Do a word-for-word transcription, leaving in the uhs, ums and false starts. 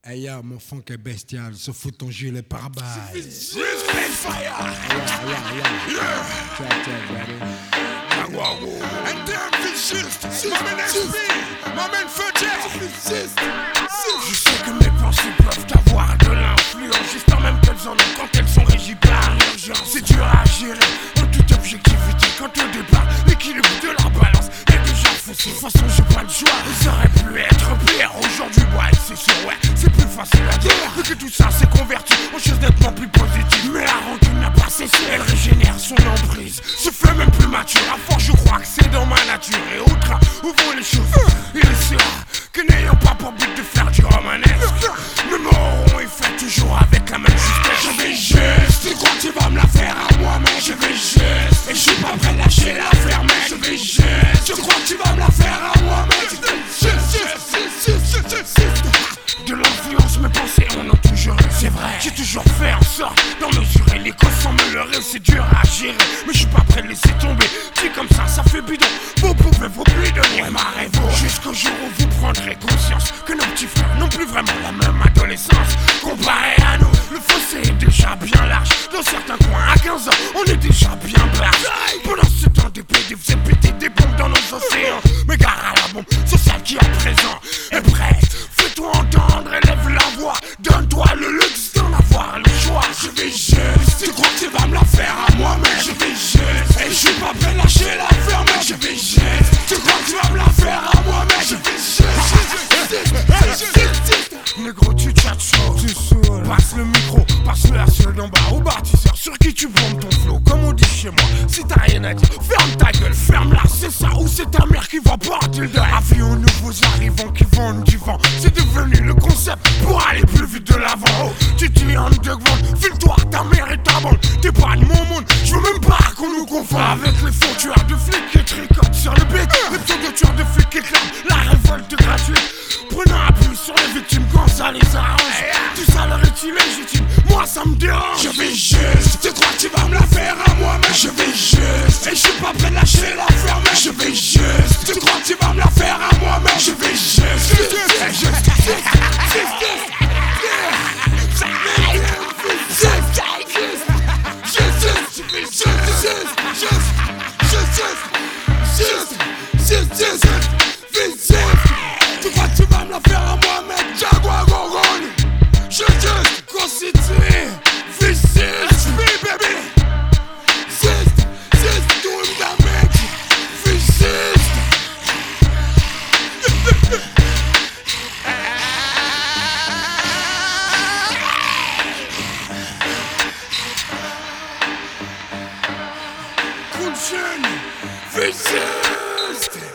Hey yo, mon funk est bestial, se fout ton gilet pare-balles. Just fire! Yeah, yeah, yeah. Yeah! Check, check, ready? And damn, Fichiste! Ma main S P! Ma main Fudget! Je sais que mes pensées peuvent avoir de l'influence, j'espère même qu'elles en ont quand elles sont régies par l'urgence. C'est dur à gérer en toute objectivité quand au départ l'équilibre de la balance est déjà faussé. De toute façon j'ai pas le choix, ça aurait pu être pire. Aujourd'hui ouais c'est sûr ouais, c'est plus facile à dire. Vu que tout ça s'est converti en chose nettement plus positive. Mais la rancune n'a pas cessé, elle régénère son emprise, se fait même plus mature. À force je crois que c'est dans ma nature. Et au train où vont les choses, il sera que n'ayant pas pour but de faire du romanesque, me mourront et fait toujours avec la même justesse. Je vais juste, tu crois que tu vas me la faire à moi-même. Je vais juste, et je suis pas prêt de lâcher l'affaire mec. Je vais juste, tu crois que tu vas me la faire à moi-même. Je vais juste, juste, juste, juste. De l'influence mes pensées en ont toujours eu, c'est vrai. J'ai toujours fait en sorte d'en mesurer les causes sans me leurrer. C'est dur à gérer, mais je suis pas prêt de laisser tomber. Dit comme ça, ça fait bidon. Vous pouvez vous plus donner ma révo. Jusqu'au jour où vous prendrez conscience que nos petits frères n'ont plus vraiment la même adolescence. Comparé à nous, le fossé est déjà bien large. Dans certains coins, à quinze ans, on est déjà bien barge. Pendant ce temps, des P D faisaient péter des bombes dans nos océans. Mais gare à la bombe sociale qui à présent est prête. Fais-toi entendre, élève la voix. Donne-toi le luxe d'en avoir le choix. Je vais juste, tu crois que tu vas me la faire à moi-même. Je vais juste, et je suis pas prêt de lâcher l'affaire mec. Je vais juste, tu crois que tu vas me la faire à moi-même. Je vais juste, négro tu tchatches chaud, tu saoules. Passe le micro, passe-le à ceux d'en bas au bâtisseur sur qui tu bombes ton flow. Comme on dit chez moi, si t'as rien à dire, ferme ta gueule, ferme-la. C'est ça ou c'est ta mère qui va porter le deuil. Avis aux nouveaux arrivants qui vendent du vent, c'est devenu le concept pour aller plus vite de l'avant. Oh, tu dis underground, file-toi, ta mère et ta bande. T'es pas de mon monde, je veux même pas qu'on nous confonde avec les faux tueurs de flics qui tricotent sur le beat. Les pseudo tueurs de flics qui clament la révolte gratuite, prenant appui sur les victimes quand ça les arrange. Tout ça leur est illégitime, moi ça me dérange. Je vais juste, tu crois que tu vas me la faire à moi-même. Je vais juste, et je suis pas prêt de lâcher l'affaire mec. Je vais juste, tu crois que tu vas me la faire à moi-même. Je vais juste, juste, juste, juste. Tu crois que tu vas me la faire à moi mec. Jaguar Gorgon. Je juste constitué Fichiste baby. Juste, juste tout le mec. Fichiste. Kunchen Fichiste.